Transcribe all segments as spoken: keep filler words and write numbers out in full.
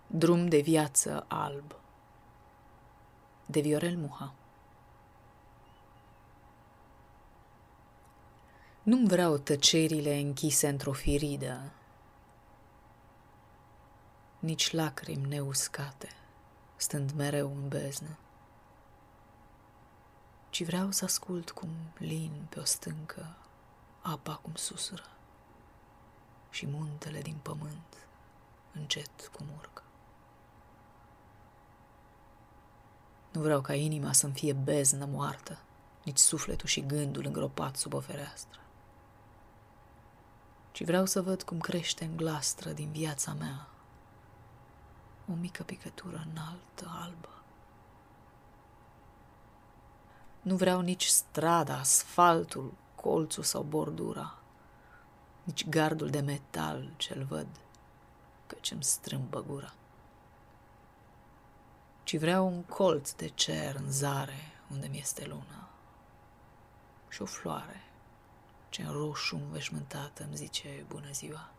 Drum de viață alb, de Viorel Muha. Nu-mi vreau tăcerile închise într-o firidă, nici lacrimi neuscate, stând mereu în beznă, ci vreau să ascult cum lin pe o stâncă apa cum susură și muntele din pământ încet cum urcă. Nu vreau ca inima să-mi fie beznă moartă, nici sufletul și gândul îngropat sub o fereastră, ci vreau să văd cum crește în glastră din viața mea o mică picătură înaltă, albă. Nu vreau nici strada, asfaltul, colțul sau bordura, nici gardul de metal ce-l văd, căci îmi strâmbă gura, ci vreau un colț de cer în zare unde mi-este luna și o floare ce în roșu înveșmântată îmi zice bună ziua.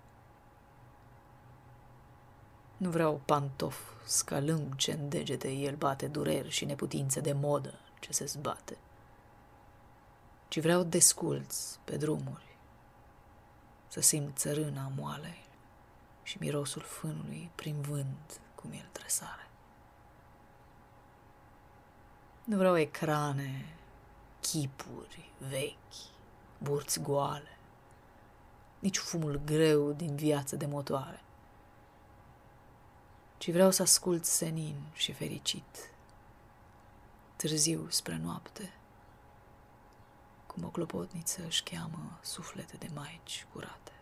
Nu vreau pantof scalâm ce în degete el bate dureri și neputință de modă ce se zbate, ci vreau desculț pe drumuri, să simt țărâna moale și mirosul fânului prin vânt cum el tresare. Nu vreau ecrane, chipuri vechi, burți goale, nici fumul greu din viață de motoare, ci vreau să ascult senin și fericit, târziu spre noapte, cum o clopotniță își cheamă suflete de maici curate.